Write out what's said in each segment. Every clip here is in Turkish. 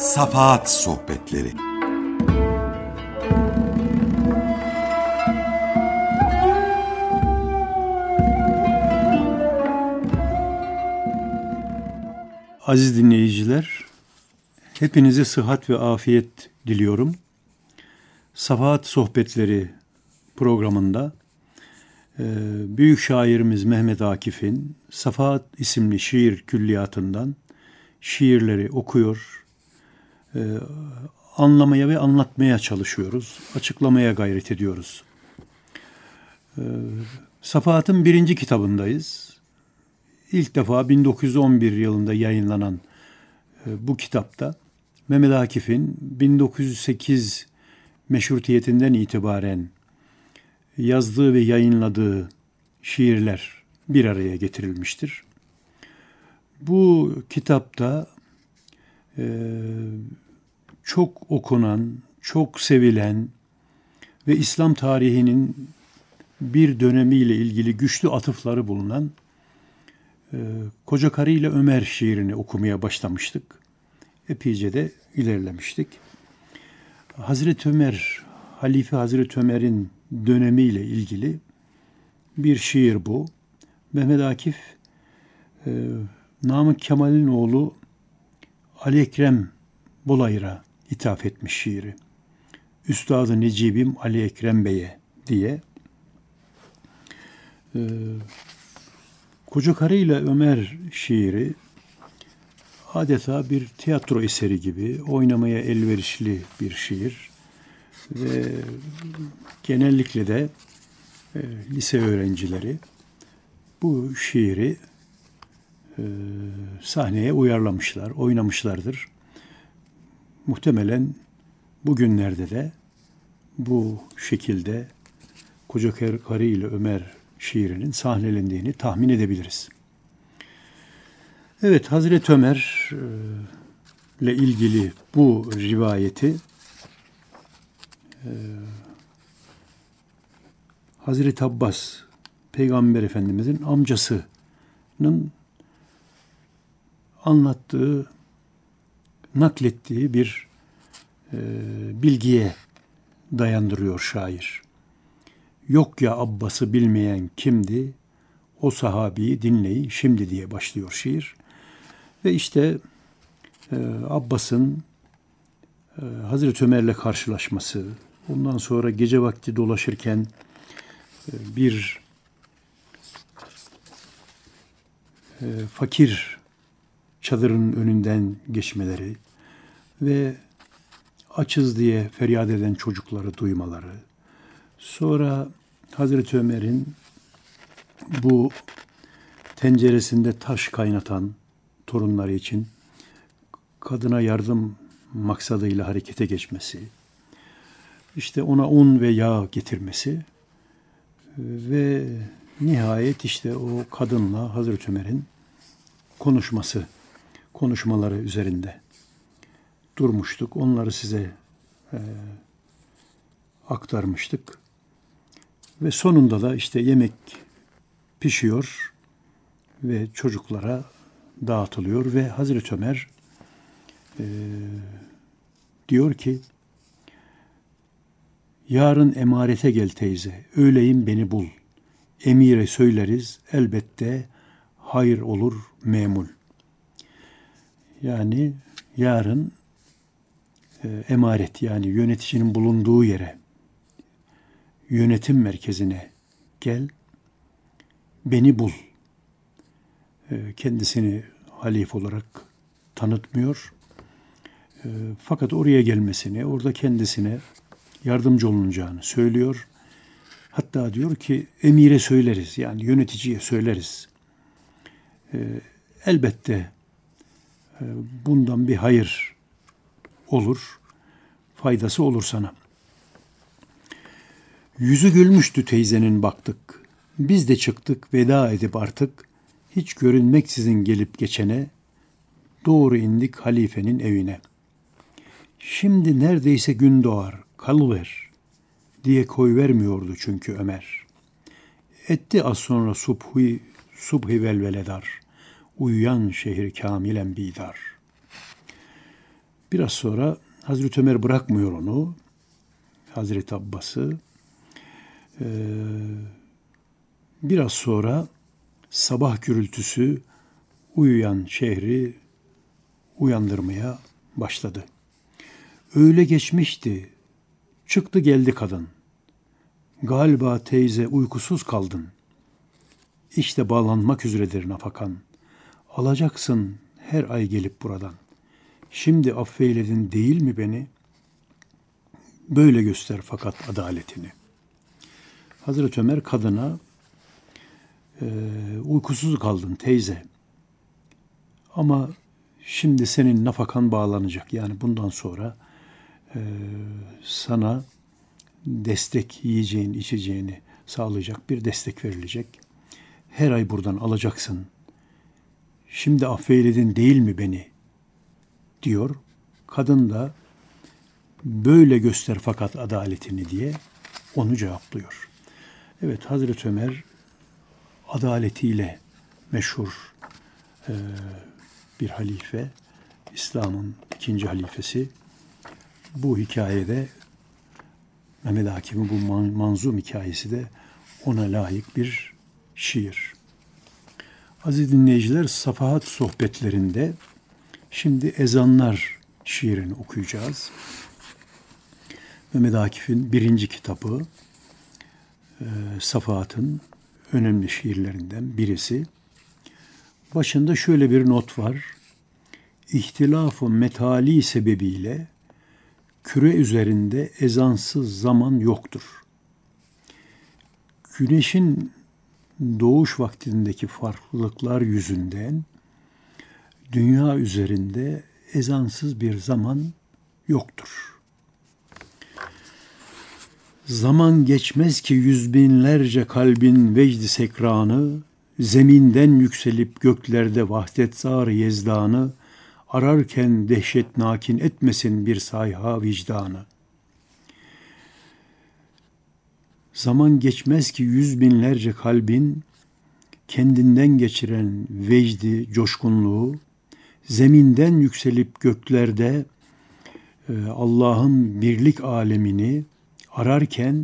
Safahat Sohbetleri. Aziz dinleyiciler, hepinize sıhhat ve afiyet diliyorum. Safahat Sohbetleri programında büyük şairimiz Mehmet Akif'in Safahat isimli şiir külliyatından şiirleri okuyor, anlamaya ve anlatmaya çalışıyoruz, açıklamaya gayret ediyoruz. Safahat'ın 1. kitabındayız. İlk defa 1911 yılında yayınlanan bu kitapta Mehmet Akif'in 1908 meşrutiyetinden itibaren yazdığı ve yayınladığı şiirler bir araya getirilmiştir. Bu kitapta çok okunan, çok sevilen ve İslam tarihinin bir dönemiyle ilgili güçlü atıfları bulunan Koca Karı ile Ömer şiirini okumaya başlamıştık. Epeyce de ilerlemiştik. Hazreti Ömer, Halife Hazreti Ömer'in dönemiyle ilgili bir şiir bu. Mehmet Akif, Namık Kemal'in oğlu Ali Ekrem Bolayır'a ithaf etmiş şiiri. Üstad-ı Necibim Ali Ekrem Bey'e diye. Koca Karı ile Ömer şiiri adeta bir tiyatro eseri gibi oynamaya elverişli bir şiir ve genellikle de lise öğrencileri bu şiiri sahneye uyarlamışlar, oynamışlardır. Muhtemelen bugünlerde de bu şekilde Koca Karı ile Ömer şiirinin sahnelendiğini tahmin edebiliriz. Evet, Hazreti Ömer ile ilgili bu rivayeti Hazreti Abbas, Peygamber Efendimizin amcasının anlattığı, naklettiği bir bilgiye dayandırıyor şair. Yok ya Abbas'ı bilmeyen kimdi, o sahabiyi dinleyin şimdi diye başlıyor şiir. Ve işte Abbas'ın Hazreti Ömer'le karşılaşması, ondan sonra gece vakti dolaşırken bir fakir çadırın önünden geçmeleri ve açız diye feryat eden çocukları duymaları, sonra Hazreti Ömer'in bu tenceresinde taş kaynatan torunları için kadına yardım maksadıyla harekete geçmesi, işte ona un ve yağ getirmesi ve nihayet işte o kadınla Hazreti Ömer'in konuşmaları üzerinde durmuştuk. Onları size aktarmıştık. Ve sonunda da işte yemek pişiyor ve çocuklara dağıtılıyor ve Hazreti Ömer diyor ki, yarın emarete gel teyze, öğleyin beni bul. Emire söyleriz, elbette hayır olur memul. Yani yarın emaret, yani yöneticinin bulunduğu yere, yönetim merkezine gel, beni bul. Kendisini halife olarak tanıtmıyor. Fakat oraya gelmesini, orada kendisine yardımcı olunacağını söylüyor. Hatta diyor ki emire söyleriz, yani yöneticiye söyleriz. Elbette bundan bir hayır olur, faydası olur sana. Yüzü gülmüştü teyzenin baktık. Biz de çıktık veda edip artık, hiç görünmeksizin gelip geçene, doğru indik halifenin evine. Şimdi neredeyse gün doğar, kalıver diye koyvermiyordu çünkü Ömer. Etti az sonra subhi velveledar, uyuyan şehir kamilen bidar. Biraz sonra Hazreti Ömer bırakmıyor onu. Hazreti Abbas'ı. Biraz sonra sabah gürültüsü uyuyan şehri uyandırmaya başladı. Öğle geçmişti. Çıktı geldi kadın. Galiba teyze uykusuz kaldın. İşte bağlanmak üzeredir nafakan. Alacaksın her ay gelip buradan. Şimdi affeyledin değil mi beni? Böyle göster fakat adaletini. Hazreti Ömer kadına uykusuz kaldın teyze. Ama şimdi senin nafakan bağlanacak. Yani bundan sonra sana destek, yiyeceğin, içeceğini sağlayacak bir destek verilecek. Her ay buradan alacaksın. Şimdi affeyledin değil mi beni? Diyor. Kadın da böyle göster fakat adaletini diye onu cevaplıyor. Evet, Hazreti Ömer adaletiyle meşhur bir halife, İslam'ın ikinci halifesi. Bu hikayede Mehmet Akif'in bu manzum hikayesi de ona layık bir şiir. Aziz dinleyiciler, Safahat sohbetlerinde şimdi ezanlar şiirini okuyacağız. Mehmet Akif'in birinci kitabı, Safahat'ın önemli şiirlerinden birisi. Başında şöyle bir not var. İhtilaf-ı metali sebebiyle küre üzerinde ezansız zaman yoktur. Güneşin doğuş vaktindeki farklılıklar yüzünden dünya üzerinde ezansız bir zaman yoktur. Zaman geçmez ki yüz binlerce kalbin vecdi sekranı, zeminden yükselip göklerde vahdet-zar yezdanı, ararken dehşet nakin etmesin bir sayha vicdanı. Zaman geçmez ki yüz binlerce kalbin kendinden geçiren vecdi, coşkunluğu, zeminden yükselip göklerde Allah'ın birlik alemini ararken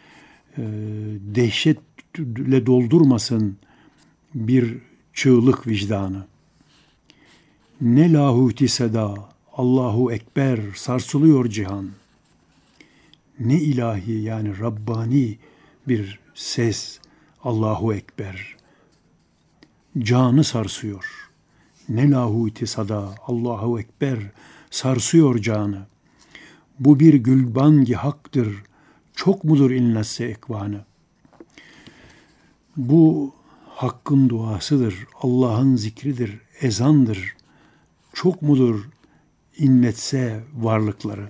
dehşetle doldurmasın bir çığlık vicdanı. Ne lahuti seda, Allahu Ekber sarsılıyor cihan. Ne ilahi yani Rabbani bir ses, Allahu Ekber. Canı sarsıyor. Ne lahuti sada, Allahu Ekber sarsıyor canı. Bu bir gülbangi haktır, çok mudur inlesse ekvanı. Bu hakkın duasıdır, Allah'ın zikridir, ezandır. Çok mudur inletse varlıkları.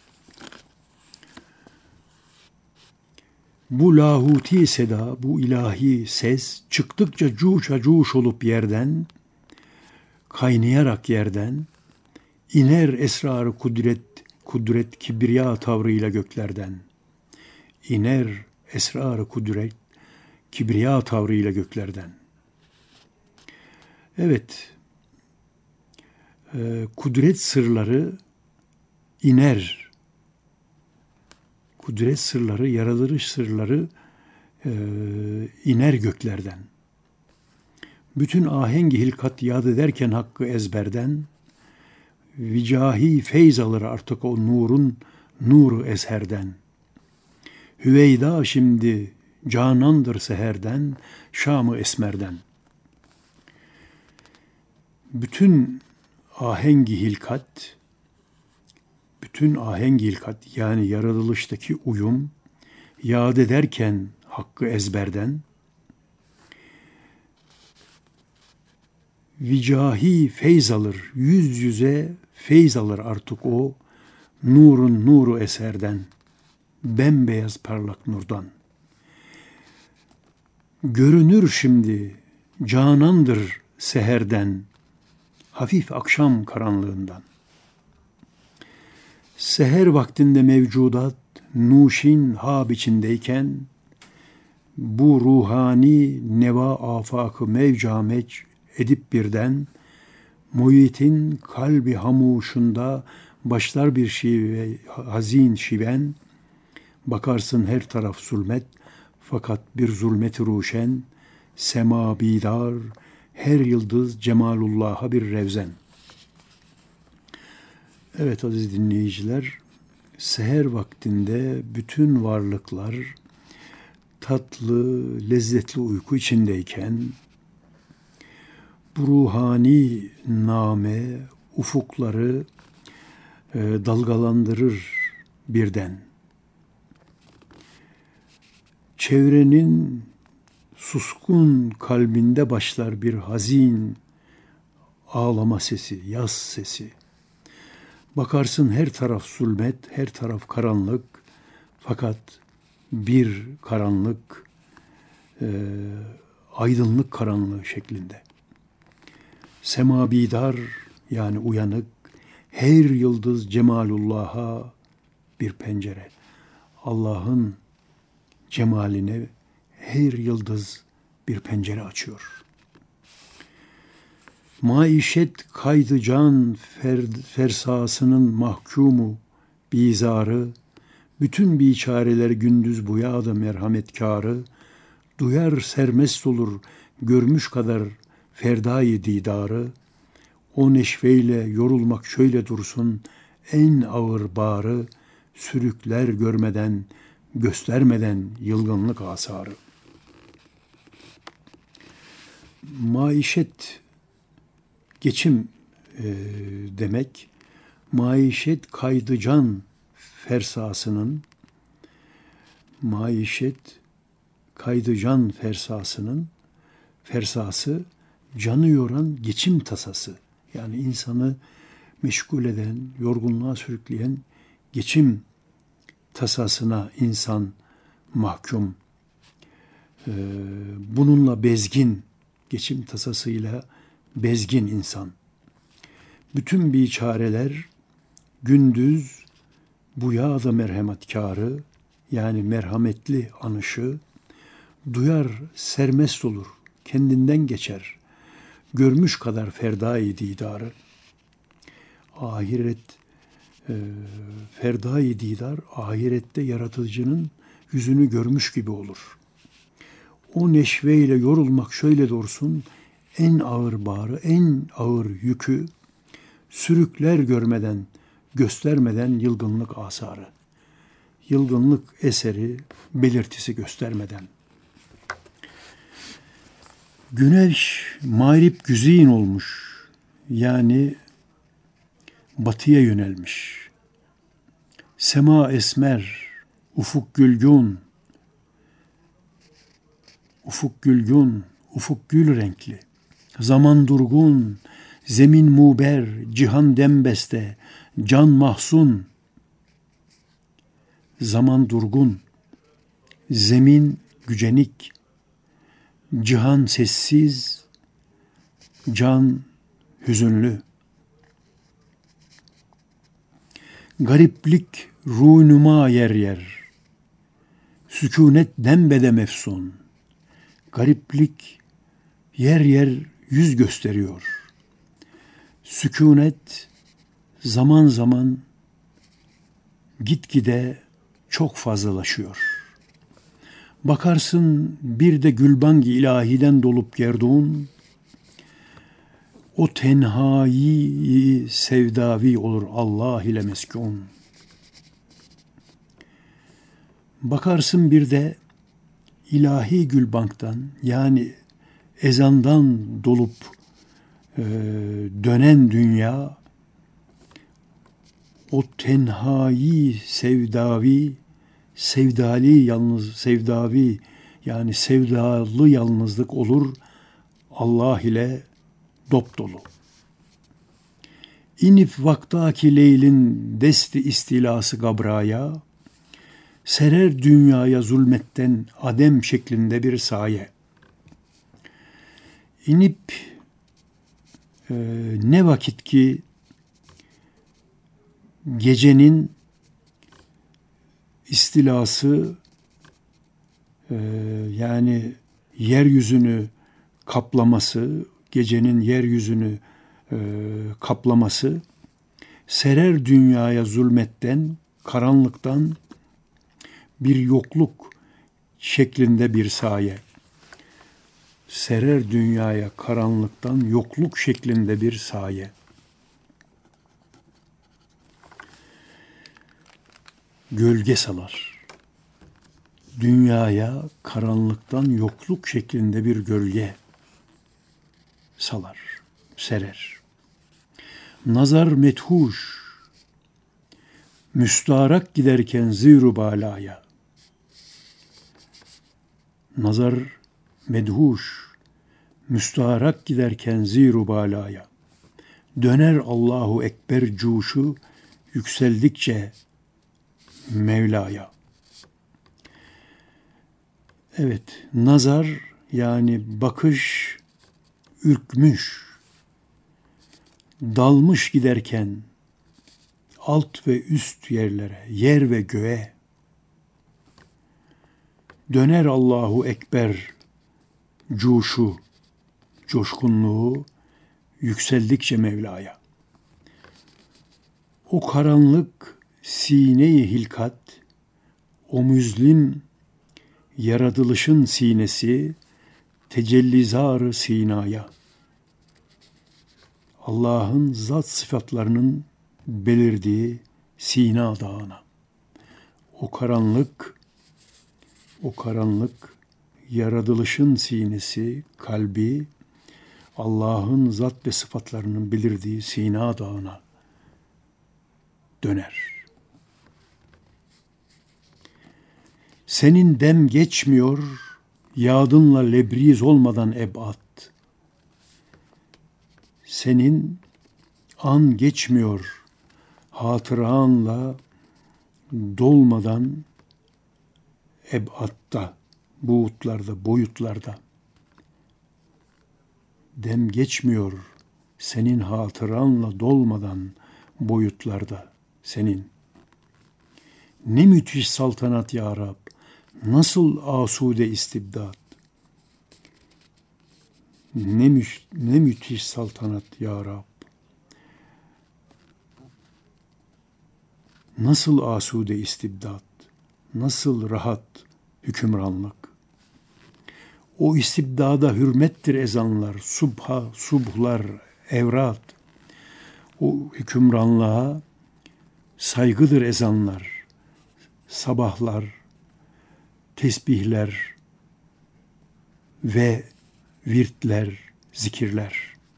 Bu lahuti seda, bu ilahi ses çıktıkça cuşa cuş olup yerden, kaynayarak yerden, iner esrarı kudret kibriya tavrıyla göklerden. İner esrarı kudret kibriya tavrıyla göklerden. Evet, kudret sırları iner. Kudret sırları, yaratılış sırları iner göklerden. Bütün ahengi hilkat yad ederken hakkı ezberden, vicahi feyz alır artık o nurun nuru ezherden. Hüveyda şimdi canandır seherden, Şam-ı esmerden. Bütün ahengi hilkat yani yaratılıştaki uyum yad ederken hakkı ezberden, vicahi feyz alır, yüz yüze feyz alır artık o nurun nuru eserden, bembeyaz parlak nurdan. Görünür şimdi canandır seherden, hafif akşam karanlığından. Seher vaktinde mevcudat nuşin hab içindeyken, bu ruhani neva afakı mevcameç edip birden, muhitin kalbi hamuşunda Başlar bir şive hazin şiven, bakarsın her taraf zulmet, fakat bir zulmet-i ruşen, sema bidar, her yıldız cemalullah'a bir revzen. Evet aziz dinleyiciler, seher vaktinde bütün varlıklar tatlı, lezzetli uyku içindeyken, bu ruhani name ufukları dalgalandırır birden. Çevrenin suskun kalbinde başlar bir hazin ağlama sesi, yas sesi. Bakarsın her taraf zulmet, her taraf karanlık. Fakat bir karanlık, aydınlık karanlığı şeklinde. Sema bidar, yani uyanık, her yıldız cemalullah'a bir pencere. Allah'ın cemaline her yıldız bir pencere açıyor. Maişet kaydı can fersasının mahkumu bizarı, bütün biçareler gündüz buyadı merhametkârı, duyar sermest olur görmüş kadar ferdayı didarı, o neşveyle yorulmak şöyle dursun, en ağır bağrı, sürükler görmeden, göstermeden yılgınlık asarı. Maişet, geçim demek, maişet kaydıcan fersasının, maişet kaydıcan fersası, canı yoran geçim tasası. Yani insanı meşgul eden, yorgunluğa sürükleyen geçim tasasına insan mahkum. Bununla bezgin, geçim tasasıyla bezgin insan. Bütün biçareler gündüz buyağı merhametkârı, yani merhametli anışı, duyar sermest olur, kendinden geçer, görmüş kadar ferdai didarı. Ahiret, ferdai didar, ahirette yaratıcının yüzünü görmüş gibi olur. O neşveyle yorulmak şöyle dursun, en ağır bağrı, en ağır yükü, sürükler görmeden, göstermeden yılgınlık asarı. Yılgınlık eseri, belirtisi göstermeden. Güneş mağrip güzin olmuş, yani batıya yönelmiş. Sema esmer, ufuk gülgün, ufuk gül renkli. Zaman durgun, zemin muber, cihan dembeste, can mahzun. Zaman durgun, zemin gücenik, cihan sessiz, can hüzünlü. Gariplik ruhnuma yer yer, sükunet dembede mefsun. Gariplik yer yer yüz gösteriyor. Sükunet zaman zaman gitgide çok fazlalaşıyor. Bakarsın bir de gülbangi ilahiden dolup gerdun, o tenhayi sevdavi olur Allah ile meskun. Bakarsın bir de ilahi gülbanktan, yani ezandan dolup dönen dünya, o tenhayi sevdavi, sevdavi, yani sevdalı yalnızlık olur Allah ile dopdolu. İnip vaktaki leylin desti istilası gabraya, serer dünyaya zulmetten adem şeklinde bir saye. İnip ne vakit ki gecenin istilası, yani yeryüzünü kaplaması, gecenin yeryüzünü kaplaması, Serer dünyaya zulmetten, karanlıktan bir yokluk şeklinde bir saye. Serer dünyaya karanlıktan yokluk şeklinde bir saye. Gölge salar. Dünyaya karanlıktan yokluk şeklinde bir gölge salar, serer. Nazar methuş, müstarak giderken zîru balaya. Nazar medhuş, müstarak giderken zîru balaya. Döner Allahu Ekber cuşu yükseldikçe Mevla'ya. Evet, nazar yani bakış ürkmüş, dalmış giderken alt ve üst yerlere, yer ve göğe. Döner Allahu Ekber cuşu, coşkunluğu yükseldikçe Mevla'ya. O karanlık sine-i hilkat, o müzlim yaratılışın sinesi, tecellizar-ı sinaya. Allah'ın zat sıfatlarının belirdiği Sina Dağı'na. O karanlık yaratılışın sinesi, kalbi, Allah'ın zat ve sıfatlarının belirdiği Sina Dağı'na döner. Senin dem geçmiyor, yadınla lebriz olmadan ebad. Senin an geçmiyor, hatıranla dolmadan ebatta, buğutlarda, boyutlarda. Dem geçmiyor, senin hatıranla dolmadan boyutlarda, senin. Ne müthiş saltanat ya Rab, nasıl asude istibdat. Ne müthiş saltanat ya Rab. Nasıl asude istibdat, nasıl rahat hükümranlık. O istibdada hürmettir ezanlar, subhlar, evrat. O hükümranlığa saygıdır ezanlar, sabahlar, tesbihler ve virtler, zikirler.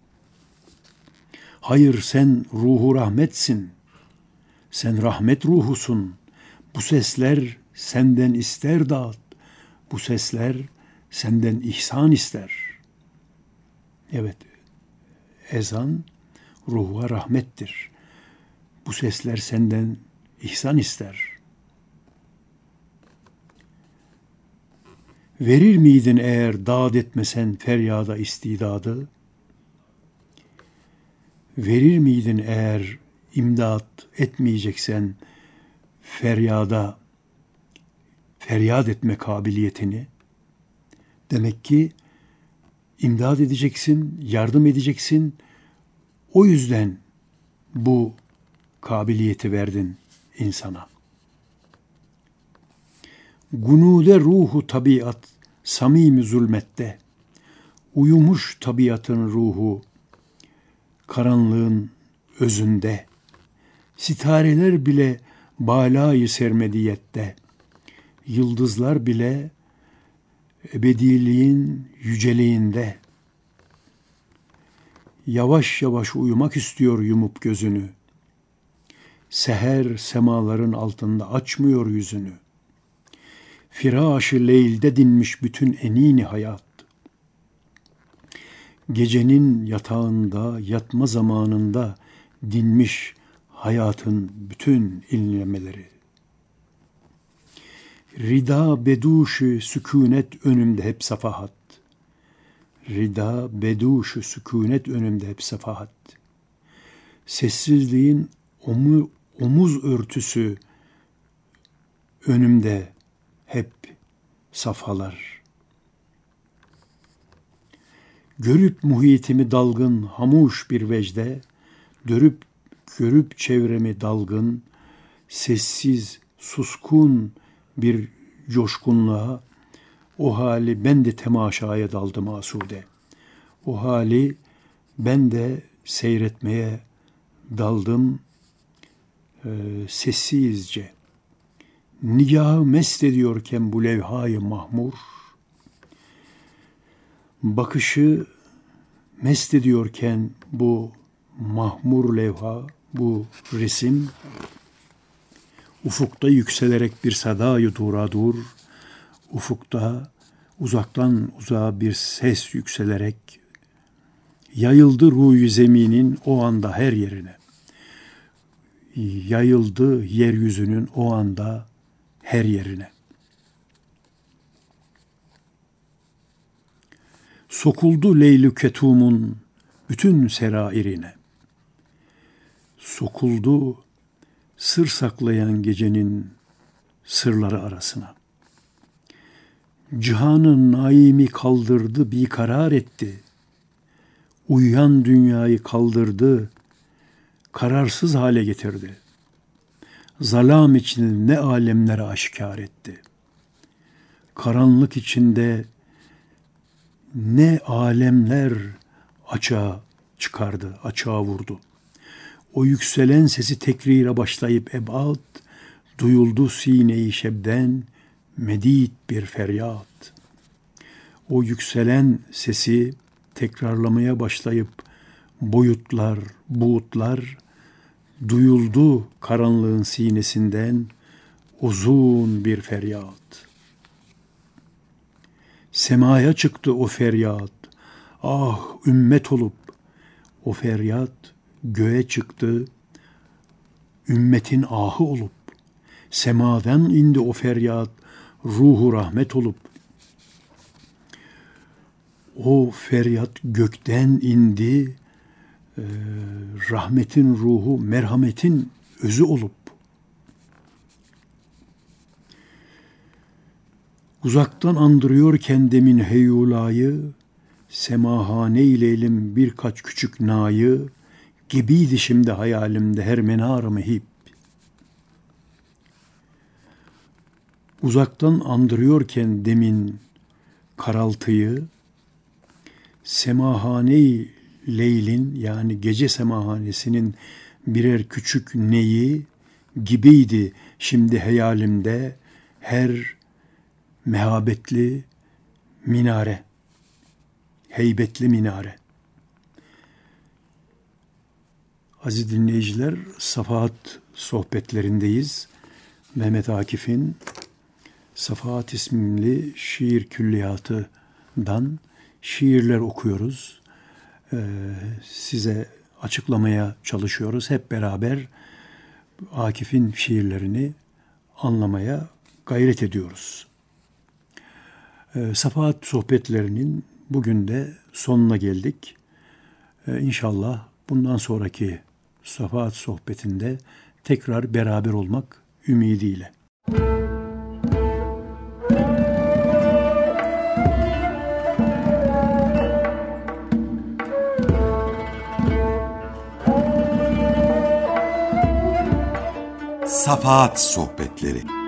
Hayır sen ruhu rahmetsin, sen rahmet ruhusun. Bu sesler senden ister dağıt, bu sesler senden ihsan ister. Evet, ezan ruha rahmettir. Bu sesler senden ihsan ister. Verir miydin eğer dağıt etmesen feryada istidadı? Verir miydin eğer imdat etmeyeceksen feryat etme kabiliyetini? Demek ki imdad edeceksin, yardım edeceksin. O yüzden bu kabiliyeti verdin insana. Gunude ruhu tabiat, samimi zulmette, uyumuş tabiatın ruhu, karanlığın özünde, sitareler bile balayı sermediyette, yıldızlar bile ebediliğin yüceliğinde, yavaş yavaş uyumak istiyor yumup gözünü, seher semaların altında açmıyor yüzünü, firaş-ı leylde dinmiş bütün enini hayat, gecenin yatağında, yatma zamanında dinmiş hayatın bütün inlemeleri. Rida beduşu sükunet önümde hep safahat. Rida beduşu sükunet önümde hep safahat. Sessizliğin omuz örtüsü önümde hep safhalar. Görüp muhitimi dalgın, hamuş bir vecde, Görüp çevremi dalgın, sessiz, suskun bir coşkunluğa, o hali ben de temaşaya daldım asude. O hali ben de seyretmeye daldım sessizce. Nigahı mest ediyorken bu levha-i mahmur, bakışı mest ediyorken bu mahmur levha, bu resim, ufukta yükselerek bir sadayı duradur, ufukta uzaktan uzağa bir ses yükselerek yayıldı ruh-u zeminin o anda her yerine. Yayıldı yeryüzünün o anda her yerine. Sokuldu Leyl-i Ketum'un bütün serairine. Sokuldu sır saklayan gecenin sırları arasına. Cihanın naimi kaldırdı, bikarar etti. Uyuyan dünyayı kaldırdı, kararsız hale getirdi. Zalam içinde ne alemlere aşikar etti. Karanlık içinde ne alemler açığa çıkardı, açığa vurdu. O yükselen sesi tekrire başlayıp ebad, duyuldu sine-i şebden medid bir feryat. O yükselen sesi tekrarlamaya başlayıp boyutlar, buğutlar, duyuldu karanlığın sinesinden uzun bir feryat. Semaya çıktı o feryat, ah ümmet olup, o feryat göğe çıktı, ümmetin ahı olup, semadan indi o feryat, ruhu rahmet olup, o feryat gökten indi, rahmetin ruhu, merhametin özü olup, uzaktan andırıyor kendimin heyulayı, semahane ileylim birkaç küçük nayı, gibiydi şimdi hayalimde her menar-ı mehib. Uzaktan andırıyorken demin karaltıyı, semahane-i leylin yani gece semahanesinin birer küçük neyi gibiydi şimdi hayalimde her mehabetli minare, heybetli minare. Aziz dinleyiciler, Safahat sohbetlerindeyiz. Mehmet Akif'in Safahat isimli şiir külliyatıdan şiirler okuyoruz. Size açıklamaya çalışıyoruz. Hep beraber Akif'in şiirlerini anlamaya gayret ediyoruz. Safahat sohbetlerinin bugün de sonuna geldik. İnşallah bundan sonraki Safahat sohbetinde tekrar beraber olmak ümidiyle. Safahat Sohbetleri.